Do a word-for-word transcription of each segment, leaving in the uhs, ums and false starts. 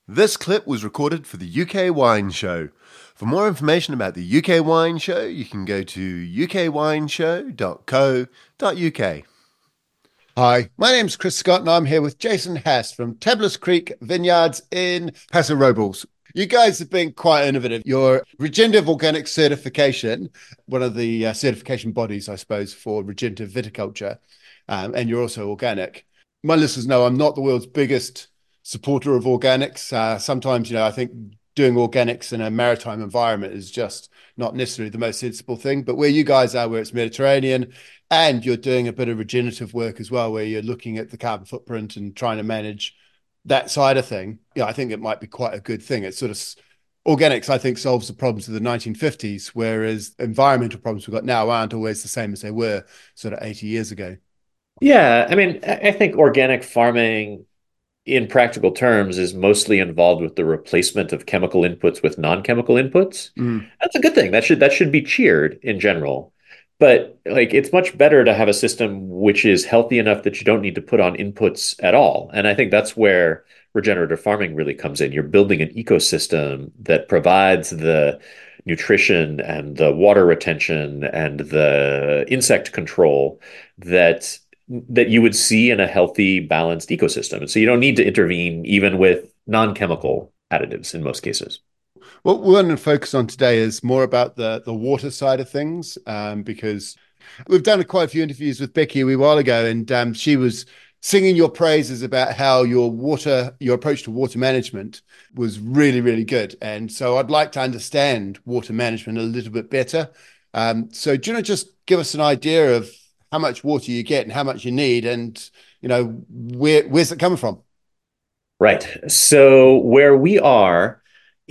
This clip was recorded for the U K Wine Show. For more information about the U K Wine Show, you can go to u k wine show dot co dot u k. Hi, my name's Chris Scott and I'm here with Jason Hass from Tablas Creek Vineyards in Paso Robles. You guys have been quite innovative. Your regenerative organic certification, one of the uh, certification bodies, I suppose, for regenerative viticulture, um, and you're also organic. My listeners know I'm not the world's biggest supporter of organics. Uh, sometimes, you know, I think doing organics in a maritime environment is just not necessarily the most sensible thing. But where you guys are, where it's Mediterranean, and you're doing a bit of regenerative work as well, where you're looking at the carbon footprint and trying to manage that side of thing, yeah, I think it might be quite a good thing. It's sort of organics, I think, solves the problems of the nineteen fifties, whereas environmental problems we've got now aren't always the same as they were sort of eighty years ago. Yeah, I mean, I I think organic farming in practical terms is mostly involved with the replacement of chemical inputs with non-chemical inputs. Mm. That's a good thing. That should that should be cheered in general. But like it's much better to have a system which is healthy enough that you don't need to put on inputs at all. And I think that's where regenerative farming really comes in. You're building an ecosystem that provides the nutrition and the water retention and the insect control that that you would see in a healthy, balanced ecosystem. And so you don't need to intervene even with non-chemical additives in most cases. What we want to focus on today is more about the the water side of things, um, because we've done quite a few interviews with Becky a wee while ago, and um, she was singing your praises about how your water, your approach to water management was really, really good. And so I'd like to understand water management a little bit better. Um, so do you want to just give us an idea of how much water you get and how much you need, and you know where where's it coming from? Right. So where we are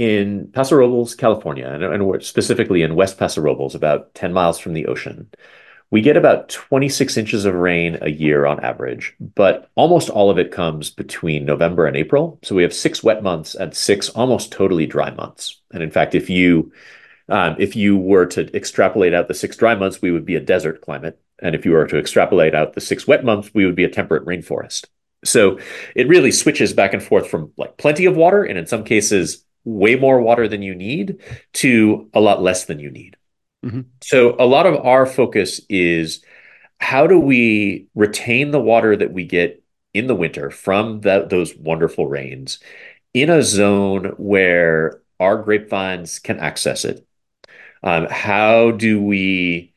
in Paso Robles, California, and, and we're specifically in West Paso Robles, about ten miles from the ocean, we get about twenty-six inches of rain a year on average, but almost all of it comes between November and April. So we have six wet months and six almost totally dry months. And in fact, if you um, if you were to extrapolate out the six dry months, we would be a desert climate. And if you were to extrapolate out the six wet months, we would be a temperate rainforest. So it really switches back and forth from like plenty of water, and in some cases, way more water than you need, to a lot less than you need. Mm-hmm. So a lot of our focus is how do we retain the water that we get in the winter from that, those wonderful rains in a zone where our grapevines can access it? Um, how do we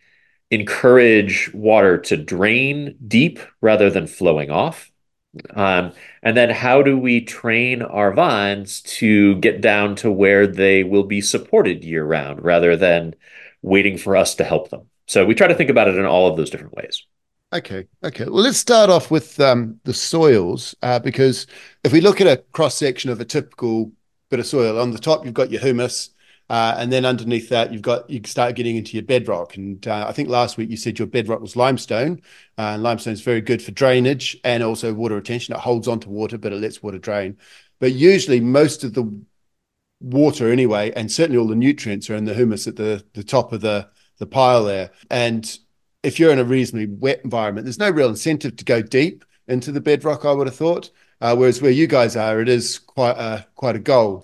encourage water to drain deep rather than flowing off? Um, and then how do we train our vines to get down to where they will be supported year round rather than waiting for us to help them? So we try to think about it in all of those different ways. Okay, okay. Well, let's start off with um, the soils, uh, because if we look at a cross section of a typical bit of soil, on the top you've got your humus, uh, and then underneath that you've got you start getting into your bedrock. And uh, I think last week you said your bedrock was limestone, uh, and limestone is very good for drainage and also water retention. It holds onto water, but it lets water drain. But usually most of the water anyway, and certainly all the nutrients are in the humus at the the top of the the pile there. And if you're in a reasonably wet environment, there's no real incentive to go deep into the bedrock, I would have thought. Uh, whereas where you guys are, it is quite a quite a goal.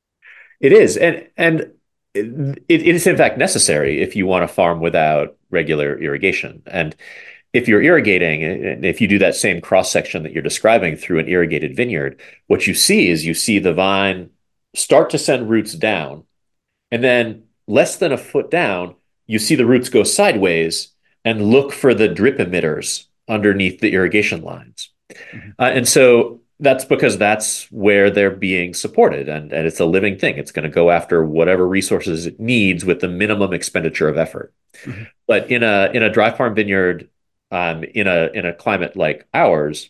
It is, and and it, it is in fact necessary if you want to farm without regular irrigation. And if you're irrigating, and if you do that same cross section that you're describing through an irrigated vineyard, what you see is you see the vine start to send roots down, and then less than a foot down, you see the roots go sideways and look for the drip emitters underneath the irrigation lines. Mhm. Uh, and so that's because that's where they're being supported, and, and it's a living thing. It's going to go after whatever resources it needs with the minimum expenditure of effort. Mhm. But in a in a dry farm vineyard, um, in a in a climate like ours,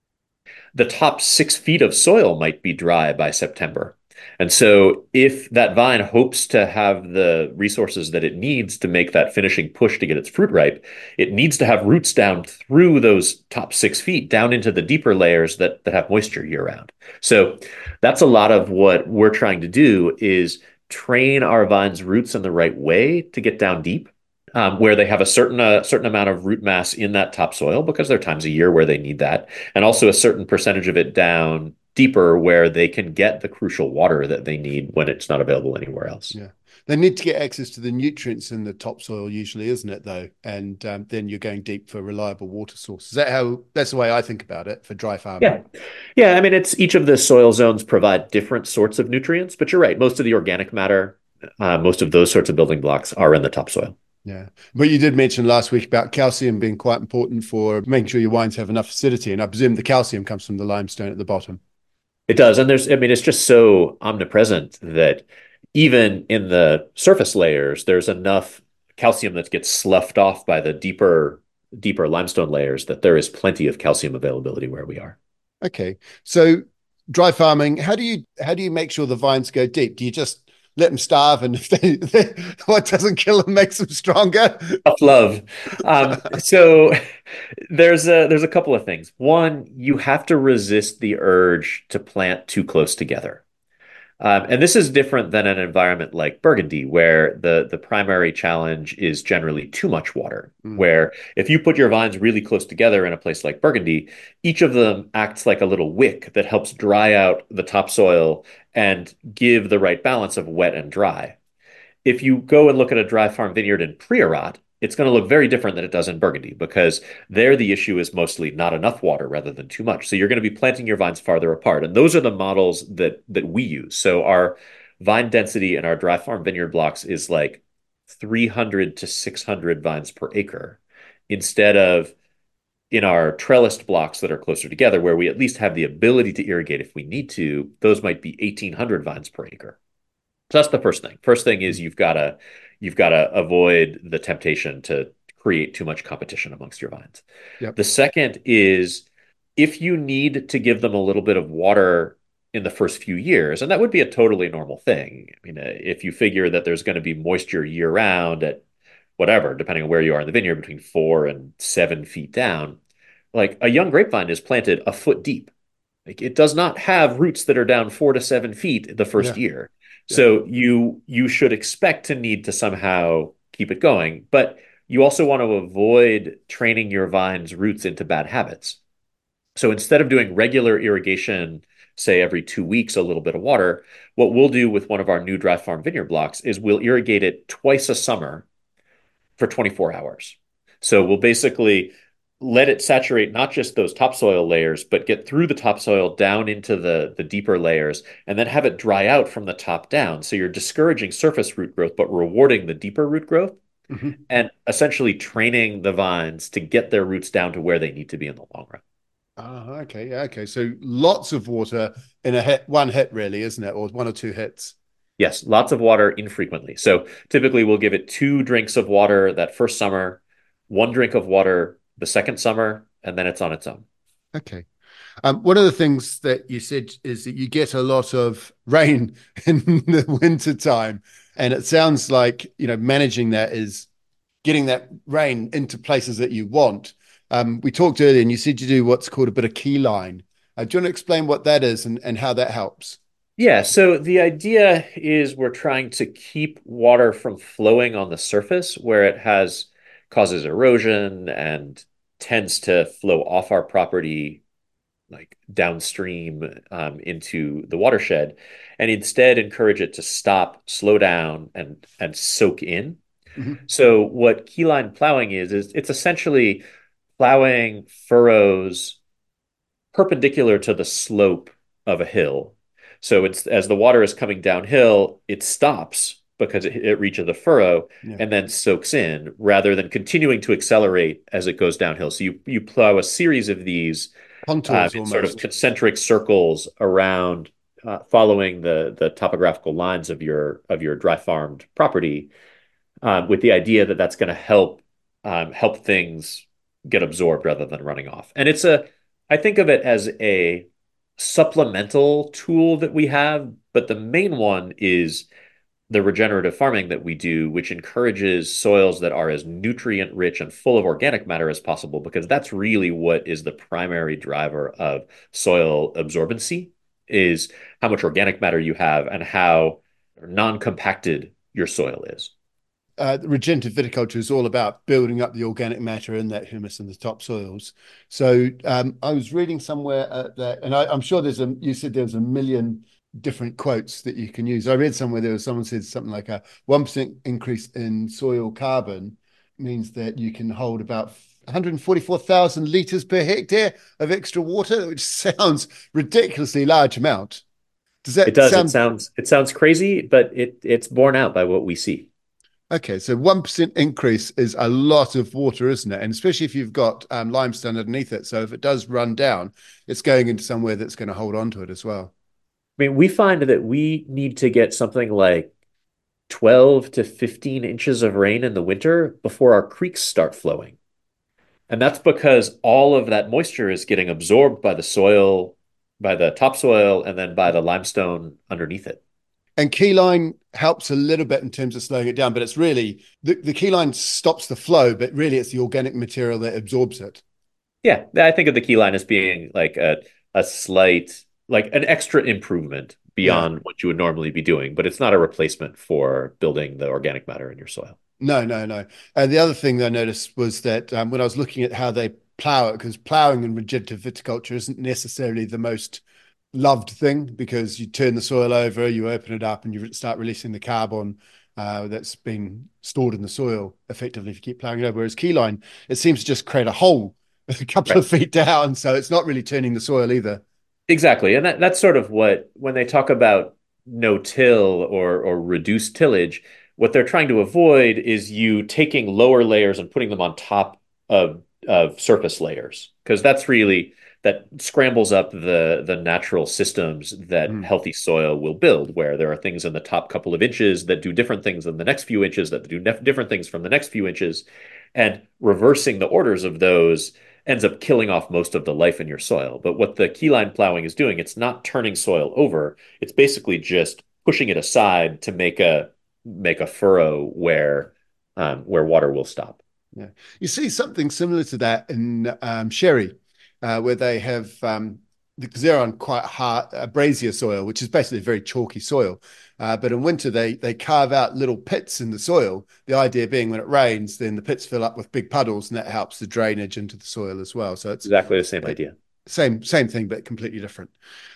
the top six feet of soil might be dry by September. And so, if that vine hopes to have the resources that it needs to make that finishing push to get its fruit ripe, it needs to have roots down through those top six feet down into the deeper layers that, that have moisture year round. So, that's a lot of what we're trying to do is train our vines' roots in the right way to get down deep, um, where they have a certain a certain amount of root mass in that topsoil because there are times a year where they need that, and also a certain percentage of it down deeper where they can get the crucial water that they need when it's not available anywhere else. Yeah. They need to get access to the nutrients in the topsoil, usually, isn't it, though? And um, then you're going deep for reliable water sources. Is that how, that's the way I think about it for dry farming? Yeah. Yeah. I mean, it's each of the soil zones provide different sorts of nutrients, but you're right. Most of the organic matter, uh, most of those sorts of building blocks are in the topsoil. Yeah. But you did mention last week about calcium being quite important for making sure your wines have enough acidity. And I presume the calcium comes from the limestone at the bottom. It does. And there's, I mean, it's just so omnipresent that even in the surface layers, there's enough calcium that gets sloughed off by the deeper, deeper limestone layers that there is plenty of calcium availability where we are. Okay. So dry farming, how do you how do you make sure the vines go deep? Do you just let them starve and if they, they what doesn't kill them makes them stronger? Tough love. Um, so there's a there's a couple of things. One, you have to resist the urge to plant too close together. Um, and this is different than an environment like Burgundy, where the, the primary challenge is generally too much water. Mm. Where if you put your vines really close together in a place like Burgundy, each of them acts like a little wick that helps dry out the topsoil and give the right balance of wet and dry. If you go and look at a dry farm vineyard in Priorat, it's going to look very different than it does in Burgundy because there the issue is mostly not enough water rather than too much. So you're going to be planting your vines farther apart. And those are the models that that we use. So our vine density in our dry farm vineyard blocks is like three hundred to six hundred vines per acre instead of in our trellised blocks that are closer together where we at least have the ability to irrigate if we need to. Those might be eighteen hundred vines per acre. So that's the first thing. First thing is you've got to you've got to avoid the temptation to create too much competition amongst your vines. Yep. The second is if you need to give them a little bit of water in the first few years, and that would be a totally normal thing. I mean, uh, if you figure that there's going to be moisture year round at whatever, depending on where you are in the vineyard, between four and seven feet down, like a young grapevine is planted a foot deep. Like it does not have roots that are down four to seven feet the first Yeah. year. Yeah. So you you should expect to need to somehow keep it going, but you also want to avoid training your vine's roots into bad habits. So instead of doing regular irrigation, say every two weeks, a little bit of water, what we'll do with one of our new dry farm vineyard blocks is we'll irrigate it twice a summer for twenty-four hours. So we'll basically let it saturate not just those topsoil layers, but get through the topsoil down into the, the deeper layers and then have it dry out from the top down. So you're discouraging surface root growth, but rewarding the deeper root growth Mm-hmm. and essentially training the vines to get their roots down to where they need to be in the long run. Oh, okay. Yeah. Okay. So lots of water in a hit, one hit, really, isn't it? Or one or two hits. Yes, lots of water infrequently. So typically we'll give it two drinks of water that first summer, one drink of water the second summer, and then it's on its own. Okay. Um, one of the things that you said is that you get a lot of rain in the winter time. And it sounds like, you know, managing that is getting that rain into places that you want. Um, we talked earlier and you said you do what's called a bit of keyline. Uh, do you want to explain what that is and, and how that helps? Yeah, so the idea is we're trying to keep water from flowing on the surface where it has causes erosion and tends to flow off our property like downstream um, into the watershed, and instead encourage it to stop, slow down, and and soak in. Mm-hmm. So what keyline plowing is is it's essentially plowing furrows perpendicular to the slope of a hill. So it's as the water is coming downhill, it stops because it, it reaches the furrow Yeah. and then soaks in rather than continuing to accelerate as it goes downhill. So you you plow a series of these um, Contours in sort of almost. concentric circles around uh, following the the topographical lines of your of your dry farmed property um, with the idea that that's going to help um, help things get absorbed rather than running off. And it's a, I think of it as a supplemental tool that we have, but the main one is the regenerative farming that we do, which encourages soils that are as nutrient rich and full of organic matter as possible, because that's really what is the primary driver of soil absorbency, is how much organic matter you have and how non-compacted your soil is. uh, regenerative viticulture is all about building up the organic matter in that humus in the topsoils. So um, I was reading somewhere uh, that, and I, I'm sure there's a, you said there's a million different quotes that you can use. I read somewhere there was someone said something like a one percent increase in soil carbon means that you can hold about one hundred forty-four thousand liters per hectare of extra water, which sounds ridiculously large amount. Does It that does. It sound sounds it sounds crazy, but it it's borne out by what we see. okay? So one percent increase is a lot of water, isn't it? And especially if you've got um, limestone underneath it. So if it does run down, it's going into somewhere that's going to hold on to it as well. I mean, we find that we need to get something like twelve to fifteen inches of rain in the winter before our creeks start flowing. And that's because all of that moisture is getting absorbed by the soil, by the topsoil, and then by the limestone underneath it. And keyline helps a little bit in terms of slowing it down, but it's really the, the keyline stops the flow, but really it's the organic material that absorbs it. Yeah, I think of the key line as being like a a slight, like an extra improvement Yeah. beyond what you would normally be doing, but it's not a replacement for building the organic matter in your soil. No, no, no. And the other thing that I noticed was that um, when I was looking at how they plow it, because plowing in regenerative viticulture isn't necessarily the most loved thing because you turn the soil over, you open it up, and you start releasing the carbon uh, that's been stored in the soil effectively if you keep plowing it over. Whereas keyline, it seems to just create a hole a couple Right. of feet down, so it's not really turning the soil either. Exactly. And that, that's sort of what, when they talk about no-till or or reduced tillage, what they're trying to avoid is you taking lower layers and putting them on top of of surface layers, because that's really that scrambles up the the natural systems that Mm. healthy soil will build, where there are things in the top couple of inches that do different things than the next few inches that do different things from the next few inches, and reversing the orders of those ends up killing off most of the life in your soil. But what the keyline plowing is doing, it's not turning soil over. It's basically just pushing it aside to make a make a furrow where um, where water will stop. Yeah. You see something similar to that in um, Sherry, uh, where they have, um, because they're on quite hard, uh, brazier soil, which is basically very chalky soil. Uh, but in winter, they they carve out little pits in the soil. The idea being when it rains, then the pits fill up with big puddles, and that helps the drainage into the soil as well. So it's Exactly the same it, idea. same same thing, but completely different.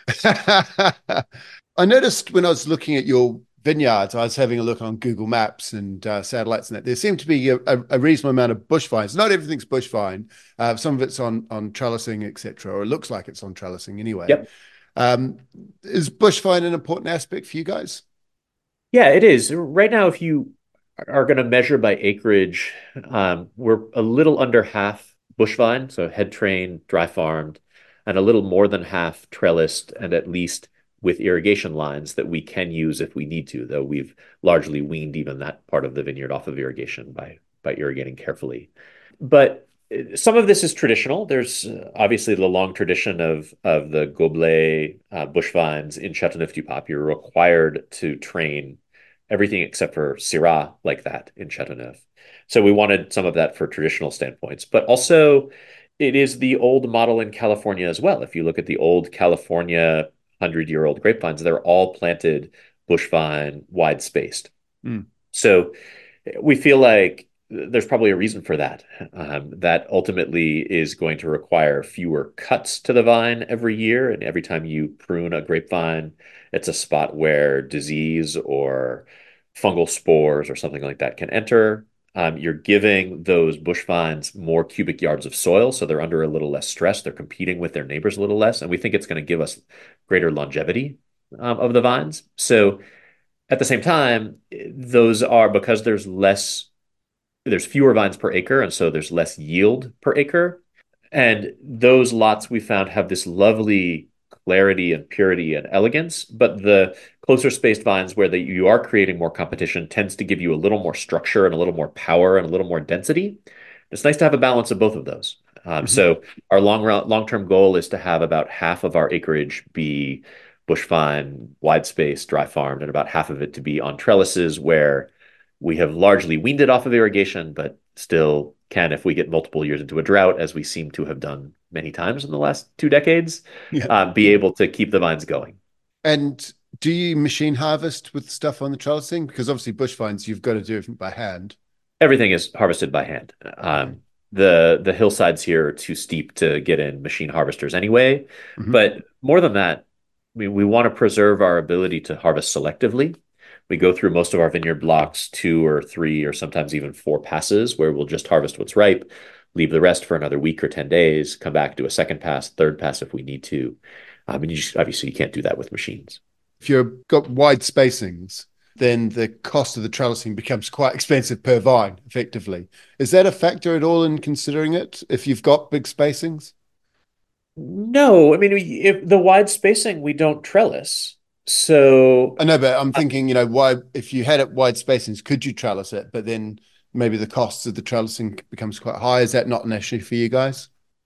I noticed when I was looking at your vineyards, I was having a look on Google Maps and uh, satellites and that there seemed to be a, a reasonable amount of bush vines. Not everything's bush vine. Uh, some of it's on on trellising, et cetera, or it looks like it's on trellising anyway. Yep. Um, is bush vine an important aspect for you guys? Yeah, it is. Right now, if you are going to measure by acreage, um, we're a little under half bush vine, so head trained, dry farmed, and a little more than half trellised and at least with irrigation lines that we can use if we need to, though we've largely weaned even that part of the vineyard off of irrigation by by irrigating carefully. But uh, some of this is traditional. There's uh, obviously the long tradition of of the Goblet uh, bush vines in Châteauneuf-du-Pape. You're required to train everything except for Syrah like that in Chateauneuf. So we wanted some of that for traditional standpoints, but also it is the old model in California as well. If you look at the old California hundred year old grapevines, they're all planted bush vine wide spaced. Mm. So we feel like there's probably a reason for that. Um, that ultimately is going to require fewer cuts to the vine every year. And every time you prune a grapevine, it's a spot where disease or fungal spores or something like that can enter. Um, you're giving those bush vines more cubic yards of soil, so they're under a little less stress. They're competing with their neighbors a little less. And we think it's going to give us greater longevity um, of the vines. So at the same time, those are because there's less there's fewer vines per acre, and so there's less yield per acre. And those lots we found have this lovely clarity and purity and elegance, but the closer spaced vines where the, you are creating more competition tends to give you a little more structure and a little more power and a little more density. It's nice to have a balance of both of those. Um, Mhm. so our long long term goal is to have about half of our acreage be bush vine, wide space, dry farmed, and about half of it to be on trellises where we have largely weaned it off of irrigation, but still can, if we get multiple years into a drought, as we seem to have done many times in the last two decades, Yeah. uh, be able to keep the vines going. And do you machine harvest with stuff on the trellising? Because obviously bush vines, you've got to do it by hand. Everything is harvested by hand. Okay. Um, the the hillsides here are too steep to get in machine harvesters anyway. Hmm. But more than that, we, we want to preserve our ability to harvest selectively. We go through most of our vineyard blocks two or three or sometimes even four passes where we'll just harvest what's ripe, leave the rest for another week or ten days, come back, do a second pass, third pass if we need to. I mean, you just, obviously you can't do that with machines. If you've got wide spacings, then the cost of the trellising becomes quite expensive per vine, effectively. Is that a factor at all in considering it if you've got big spacings? No, I mean, if the wide spacing, we don't trellis. So I know, but I'm thinking, you know, why if you had it wide spacings, could you trellis it? But then maybe the costs of the trellising becomes quite high. Is that not an issue for you guys?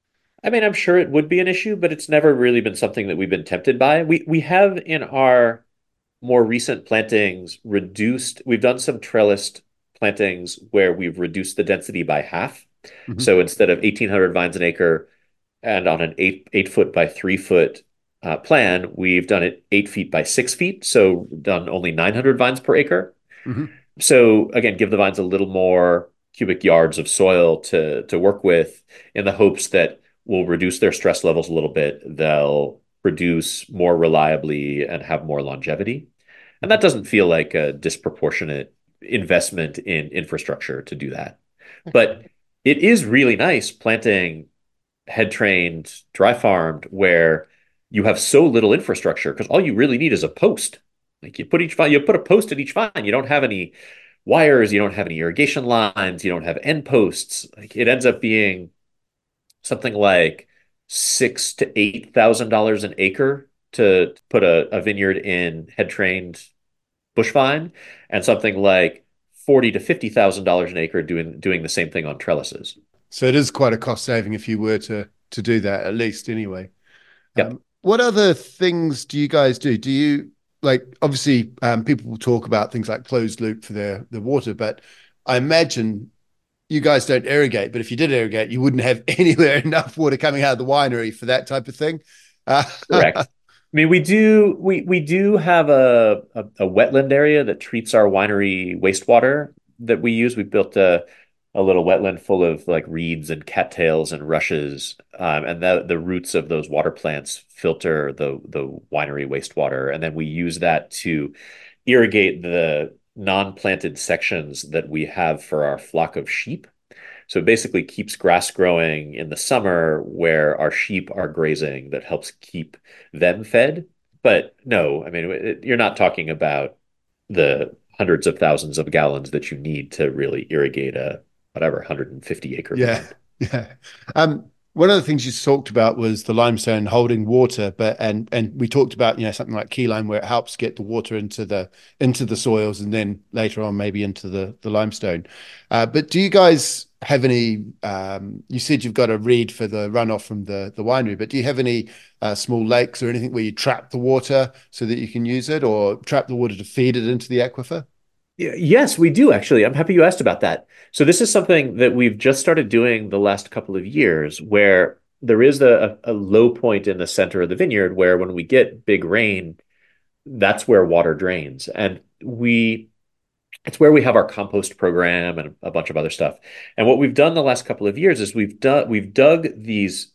I mean, I'm sure it would be an issue, but it's never really been something that we've been tempted by. We we have in our more recent plantings reduced, we've done some trellised plantings where we've reduced the density by half. Hmm. So instead of eighteen hundred vines an acre and on an eight eight foot by three foot uh, plan, we've done it eight feet by six feet. So done only nine hundred vines per acre. Hmm. So again, give the vines a little more cubic yards of soil to to work with in the hopes that we'll reduce their stress levels a little bit. They'll produce more reliably and have more longevity. And that doesn't feel like a disproportionate investment in infrastructure to do that. Okay. But it is really nice planting head trained, dry farmed, where you have so little infrastructure because all you really need is a post. Like you put each vine, you put a post at each vine. You don't have any wires, you don't have any irrigation lines, you don't have end posts. Like it ends up being something like six to eight thousand dollars an acre to put a, a vineyard in head trained bush vine, and something like forty to fifty thousand dollars an acre doing doing the same thing on trellises. So it is quite a cost saving if you were to to do that, at least anyway. Yep. Um, what other things do you guys do? Do you like obviously um, people will talk about things like closed loop for their the water, but I imagine you guys don't irrigate. But if you did irrigate, you wouldn't have anywhere enough water coming out of the winery for that type of thing. Uh, Correct. I mean, we do we we do have a, a a wetland area that treats our winery wastewater that we use. We built a a little wetland full of like reeds and cattails and rushes, um, and the the roots of those water plants filter the the winery wastewater, and then we use that to irrigate the non-planted sections that we have for our flock of sheep. So it basically keeps grass growing in the summer where our sheep are grazing that helps keep them fed. But no, I mean, it, you're not talking about the hundreds of thousands of gallons that you need to really irrigate a whatever one hundred fifty acre Yeah, vineyard. yeah. Um, one of the things you talked about was the limestone holding water, but and and we talked about, you know, something like key lime where it helps get the water into the into the soils and then later on maybe into the the limestone. Uh, but do you guys have any? Um, you said you've got a reed for the runoff from the the winery, but do you have any uh, small lakes or anything where you trap the water so that you can use it, or trap the water to feed it into the aquifer? Yes, we do actually. I'm happy you asked about that. So this is something that we've just started doing the last couple of years where there is a, a low point in the center of the vineyard where when we get big rain, that's where water drains. And we it's where we have our compost program and a bunch of other stuff. And what we've done the last couple of years is we've done we've dug these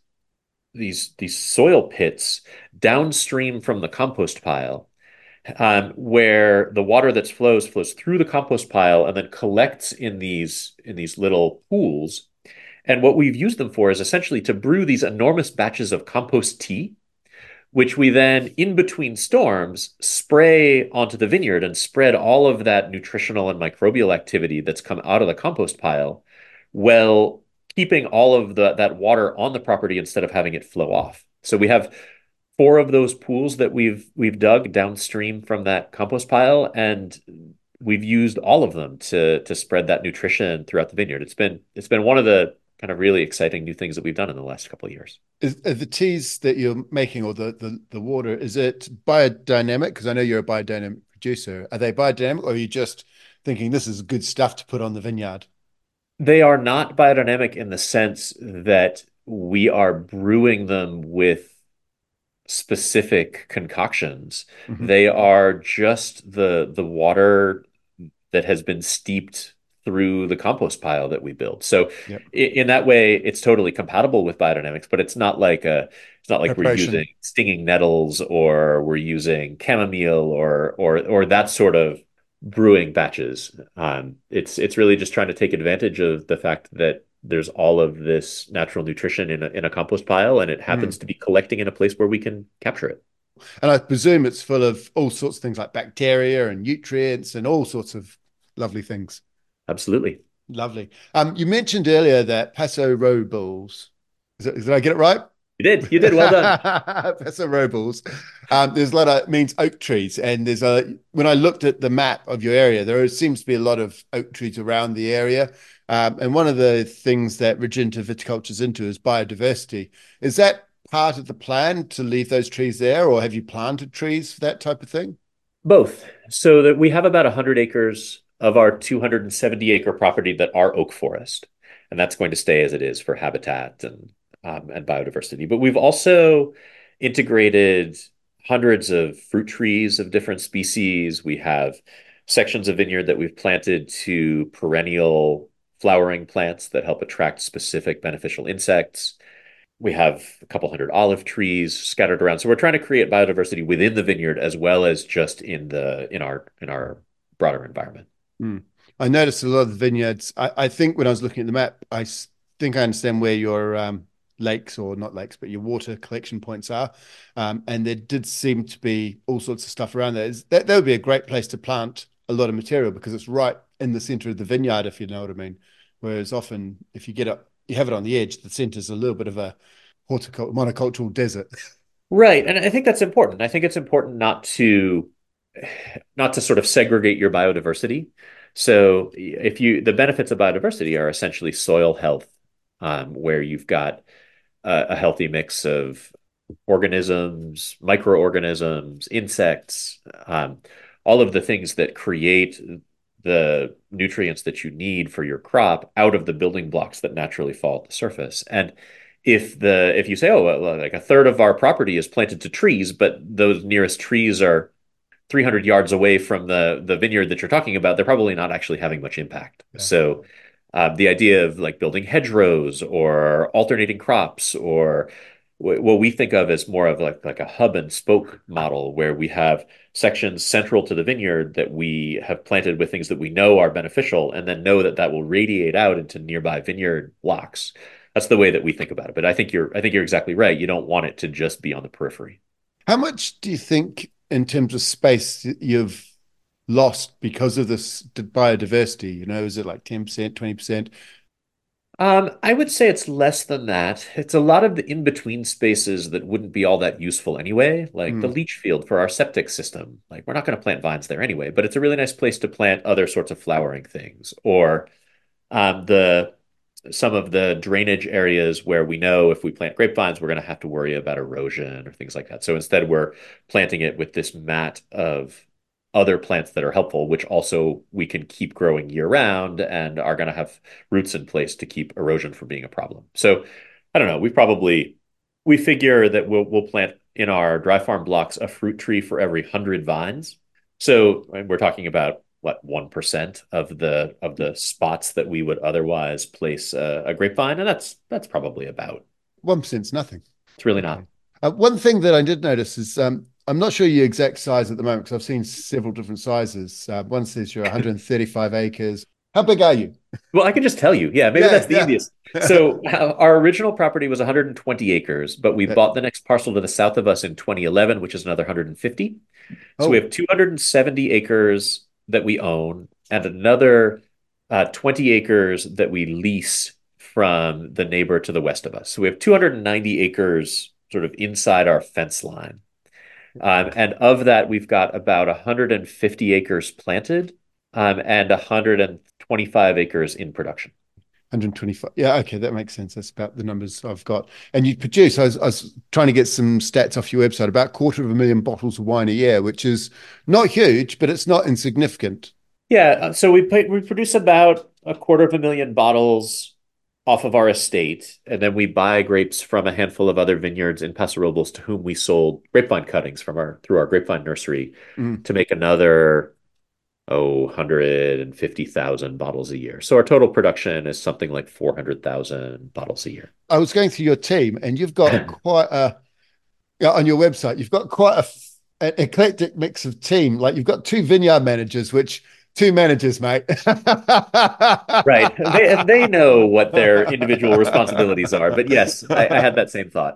these these soil pits downstream from the compost pile, um, where the water that flows flows through the compost pile and then collects in these in these little pools. And what we've used them for is essentially to brew these enormous batches of compost tea, which we then, in between storms, spray onto the vineyard and spread all of that nutritional and microbial activity that's come out of the compost pile, while keeping all of the, that water on the property instead of having it flow off. So we have four of those pools that we've we've dug downstream from that compost pile, and we've used all of them to to spread that nutrition throughout the vineyard. It's been it's been one of the kind of really exciting new things that we've done in the last couple of years. Is are the teas that you're making or the the, the water, is it biodynamic? Because I know you're a biodynamic producer. Are they biodynamic or are you just thinking this is good stuff to put on the vineyard? They are not biodynamic in the sense that we are brewing them with specific concoctions. Hmm. They are just the the water that has been steeped through the compost pile that we build. So Yep. in that way, it's totally compatible with biodynamics, but it's not like a it's not like we're using Preparation. stinging nettles or we're using chamomile or or or that sort of brewing batches. Um, it's it's really just trying to take advantage of the fact that there's all of this natural nutrition in a in a compost pile, and it happens Mm. to be collecting in a place where we can capture it. And I presume it's full of all sorts of things like bacteria and nutrients and all sorts of lovely things. Absolutely. Lovely. Um, you mentioned earlier that Paso Robles. Is it, did I get it right? You did. You did. Well done. Paso Robles. Um, there's a lot of means oak trees, and there's a. When I looked at the map of your area, there seems to be a lot of oak trees around the area. Um, and one of the things that regenerative viticulture is into is biodiversity. Is that part of the plan to leave those trees there, or have you planted trees for that type of thing? Both. So that we have about one hundred acres of our two hundred seventy acre property that are oak forest, and that's going to stay as it is for habitat and um, and biodiversity. But we've also integrated hundreds of fruit trees of different species. We have sections of vineyard that we've planted to perennial flowering plants that help attract specific beneficial insects. We have a couple hundred olive trees scattered around. So we're trying to create biodiversity within the vineyard as well as just in the in our in our broader environment. Hmm. I noticed a lot of the vineyards. I, I think when I was looking at the map, I think I understand where your um, lakes, or not lakes, but your water collection points are. Um, and there did seem to be all sorts of stuff around there. Is, that, that would be a great place to plant a lot of material because it's right in the center of the vineyard, if you know what I mean. Whereas often, if you get up, you have it on the edge, the center is a little bit of a horticul- monocultural desert. Right. And I think that's important. I think it's important not to not to sort of segregate your biodiversity. So if you the benefits of biodiversity are essentially soil health, um, where you've got a, a healthy mix of organisms, microorganisms, insects, um, all of the things that create the nutrients that you need for your crop out of the building blocks that naturally fall at the surface. And if the if you say, oh, well, like a third of our property is planted to trees, but those nearest trees are three hundred yards away from the the vineyard that you're talking about, they're probably not actually having much impact. Yeah. So uh, the idea of like building hedgerows or alternating crops or what we think of as more of like like a hub and spoke model where we have sections central to the vineyard that we have planted with things that we know are beneficial and then know that that will radiate out into nearby vineyard blocks. That's the way that we think about it. But I think you're I think you're exactly right. You don't want it to just be on the periphery. How much do you think, in terms of space, you've lost because of this biodiversity? You know, is it like ten percent, twenty percent? Um, I would say it's less than that. It's a lot of the in-between spaces that wouldn't be all that useful anyway, like the Mm. leach field for our septic system. Like we're not going to plant vines there anyway, but it's a really nice place to plant other sorts of flowering things. Or um, the some of the drainage areas where we know if we plant grapevines, we're going to have to worry about erosion or things like that. So instead, we're planting it with this mat of other plants that are helpful, which also we can keep growing year round and are going to have roots in place to keep erosion from being a problem. So I don't know. We probably we figure that we'll we'll plant in our dry farm blocks a fruit tree for every hundred vines. So we're talking about what one percent of the of the spots that we would otherwise place a, a grapevine, and that's that's probably about. one percent nothing. It's really Okay. not. Uh, one thing that I did notice is um, I'm not sure your exact size at the moment because I've seen several different sizes. Uh, one says you're one hundred thirty-five acres. How big are you? Well, I can just tell you. Yeah, maybe Yeah, that's the yeah. easiest. So uh, our original property was one hundred twenty acres, but we That- bought the next parcel to the south of us in twenty eleven, which is another one hundred fifty. So we oh, have two hundred seventy acres that we own and another uh, twenty acres that we lease from the neighbor to the west of us. So we have two hundred ninety acres sort of inside our fence line. Um, and of that, we've got about one hundred fifty acres planted um, and one hundred twenty-five acres in production. one hundred twenty-five. Yeah, okay, that makes sense. That's about the numbers I've got. And you produce, I was, I was trying to get some stats off your website, about a quarter of a million bottles of wine a year, which is not huge, but it's not insignificant. Yeah, uh, so we put, we produce about a quarter of a million bottles off of our estate, and then we buy grapes from a handful of other vineyards in Paso Robles to whom we sold grapevine cuttings from our through our grapevine nursery Mm. to make another oh one hundred fifty thousand bottles a year. So our total production is something like four hundred thousand bottles a year. I was going through your team, and you've got quite a yeah, on your website. You've got quite a an eclectic mix of team. Like you've got two vineyard managers, which two managers, mate. Right. They they know what their individual responsibilities are. But yes, I, I had that same thought.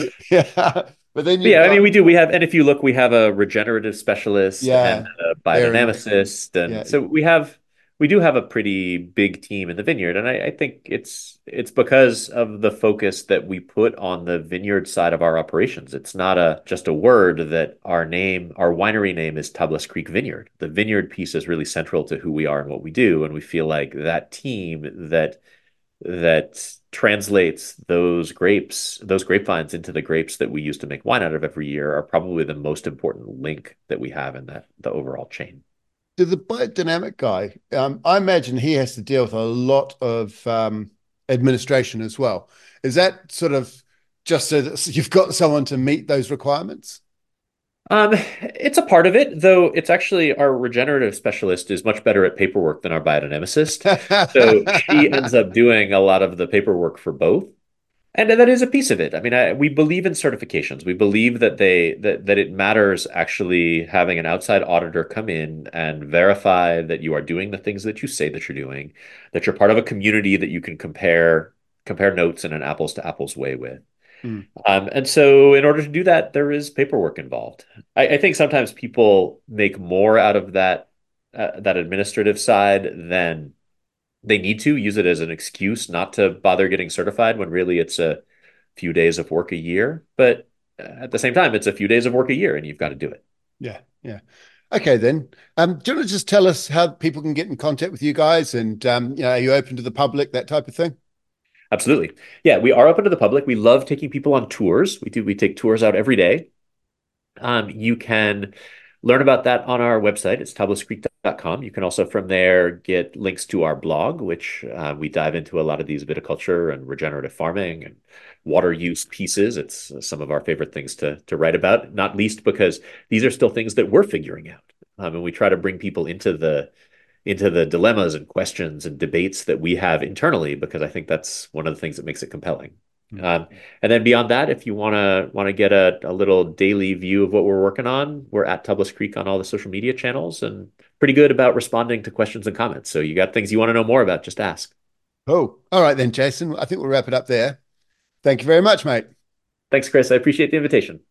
Yeah, but then But you've yeah, I mean, got we do. We have, and if you look, we have a regenerative specialist and yeah, a Aaron. biodynamicist, Yeah, and so we have we do have a pretty big team in the vineyard, and I, I think it's it's because of the focus that we put on the vineyard side of our operations. It's not a just a word that our name, our winery name is Tablas Creek Vineyard. The vineyard piece is really central to who we are and what we do, and we feel like that team that that translates those grapes, those grapevines into the grapes that we use to make wine out of every year are probably the most important link that we have in that the overall chain. to the biodynamic guy. Um, I imagine he has to deal with a lot of um, administration as well. Is that sort of just so that you've got someone to meet those requirements? Um, it's a part of it, though it's actually our regenerative specialist is much better at paperwork than our biodynamicist. So she ends up doing a lot of the paperwork for both. And that is a piece of it. I mean, I, we believe in certifications. We believe that they that that it matters actually having an outside auditor come in and verify that you are doing the things that you say that you're doing, that you're part of a community that you can compare compare notes in an apples to apples way with. Mm. Um, and so, in order to do that, there is paperwork involved. I, I think sometimes people make more out of that uh, that administrative side than they need to use it as an excuse not to bother getting certified when really it's a few days of work a year. But at the same time, it's a few days of work a year and you've got to do it. Yeah, yeah. Okay, then. Um, do you want to just tell us how people can get in contact with you guys, and um, you know, are you open to the public, that type of thing? Absolutely. Yeah, we are open to the public. We love taking people on tours. We do, we take tours out every day. Um, you can learn about that on our website. It's tablas creek dot com. You can also from there get links to our blog, which uh, we dive into a lot of these viticulture and regenerative farming and water use pieces. It's uh, some of our favorite things to to write about, not least because these are still things that we're figuring out. Um, and we try to bring people into the into the dilemmas and questions and debates that we have internally, because I think that's one of the things that makes it compelling. Mm. Um, and then beyond that, if you want to want to get a, a little daily view of what we're working on, we're at Tablas Creek on all the social media channels and pretty good about responding to questions and comments. So you got things you want to know more about, just ask. Oh, all right then, Jason. I think we'll wrap it up there. Thank you very much, mate. Thanks, Chris. I appreciate the invitation.